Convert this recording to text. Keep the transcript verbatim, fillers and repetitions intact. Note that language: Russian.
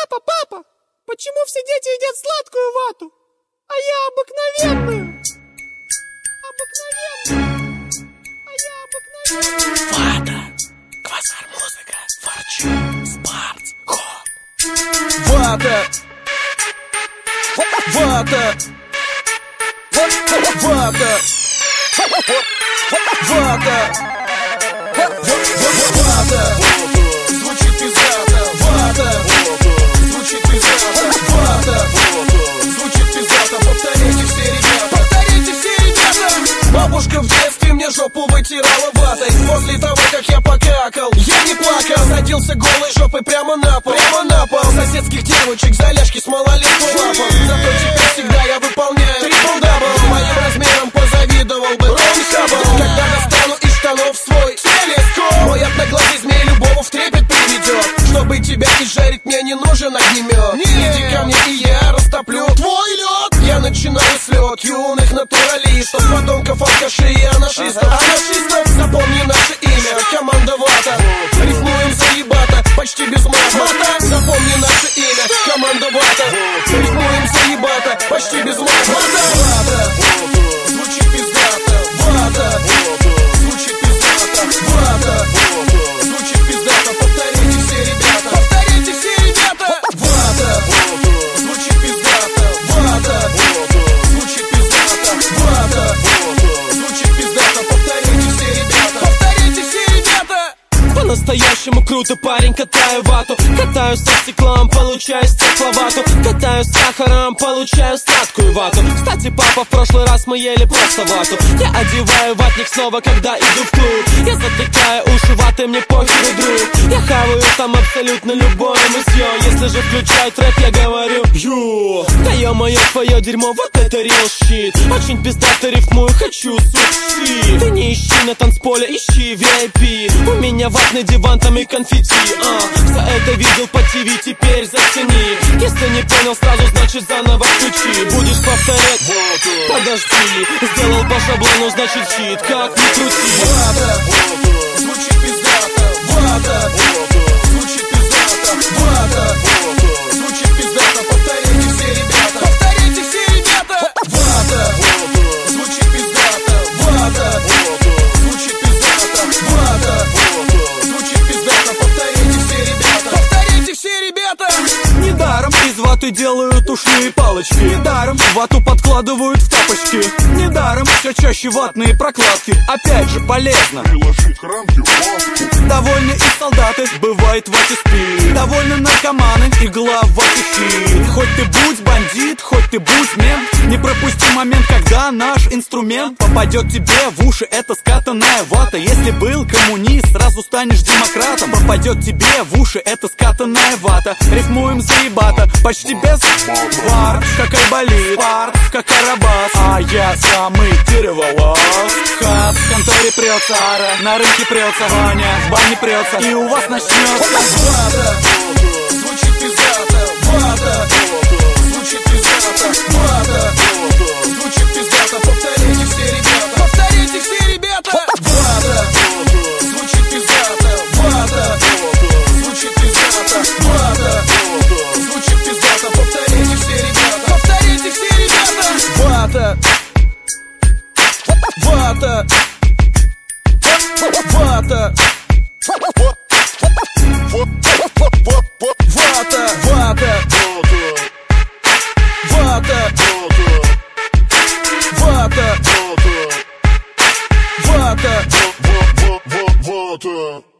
Папа, папа, почему все дети едят сладкую вату, а я обыкновенную? Обыкновенную. А я обыкновенную. Вата, квазар музыка, форчун, спарц, хоп. Вата, вата, вата, вата, вата, звучит пиздато, вата, звучит пиздато, вата, звучит пиздато, повторите все, ребята, повторите все, ребята. Бабушка в детстве мне жопу вытирала ватой. После того, как я покакал, я не плакал, садился голой жопой прямо на пол, прямо на пол соседских девочек за ляжки с малолетним лапом. Зато теперь всегда я выполняю трипл-дабл. Моим размером позавидовал бы Рон Хаббл. Когда достану из штанов свой телескоп, мой одноглазый змей любого в трепет приведет. Чтобы тебя изжарить, мне не нужен огнемет. Иди ко мне, и я растоплю твой лед. Я начинаю слет юных натуралистов, подонков, алкашей и анаршистов. Анаршистов, запомни наше имя, команда Вата. Рифмуем заебато, почти без мата. Запомни наше имя, команда Вата. Рифмуем заебато, почти без мата. Вата, звучит пиздато. Вата, звучит пиздато. Вата, звучит пиздато. Повторите все, ребята. Повторите все, ребята. Вата, звучит пиздато. Вата, звучит пиздато. Вата, звучит пиздато. Повторите все, ребята. Повторите все, ребята. По-настоящему круто, парень, катаю вату. Катаю со стеклом, получаю стекловату. Катаю с сахаром, получаю сладкую вату. Кстати, папа, в прошлый раз мы ели просто вату. Я одеваю ватник снова, когда иду в клуб. Я затыкаю уши ваты, мне похеру, друг. Я хаваю там абсолютно любое мусье. Если же включают рэп, я говорю ю. Да ё-моё, твое дерьмо, вот это real shit. Очень пиздато рифмую, хочу суши. Ты не ищи на танцполе, ищи ви ай пи. У меня ватный диван, там и конфетти, а. Все это видел по ТВ, теперь зацени. Если не понял сразу, значит заново включи. Будешь повторять? Подожди. Сделал по шаблону, значит щит, как ни крути. Вата, звучит пиздато. Вата, звучит пиздато. Вата, звучит пиздато. Повторите все, ребята. Повторите все, ребята. Вата, звучит пиздато. Вата, звучит пиздато. Вата, звучит пиздато. Повторите все, ребята. Повторите все, ребята. Недаром из ваты делают ушные палочки. Недаром вату подкладывают в тапочки. Недаром все чаще ватные прокладки. Опять же полезно приложить к рамке вату. Довольны и солдаты, бывает в вате спи. Довольны наркоманы, игла в вате хит. Хоть ты будь бандит, хоть ты будь мент, не пропусти момент, когда наш инструмент попадет тебе в уши. Это скатанная вата. Если был коммунист, сразу станешь демократом. Попадет тебе в уши, это скатанная вата. Рифмуем заебато, почти без бар. Как айболит, парт, как карабас. А я самый дереволаз. Хат в конторе прется, ара на рынке прется, Ваня в бане прется, и у вас начнется. Вата, звучит пиздато. Вата, звучит пиздато. Вата, звучит пиздато. Повторите все, ребята. Повторите все, ребята. Вата, звучит пиздато. Вата, звучит пиздато. Вата, звучит пиздато. Повторите все, ребята. Повторите все, ребята. Вата, вата, вата, вата, вата, вата, вата, вата, вата.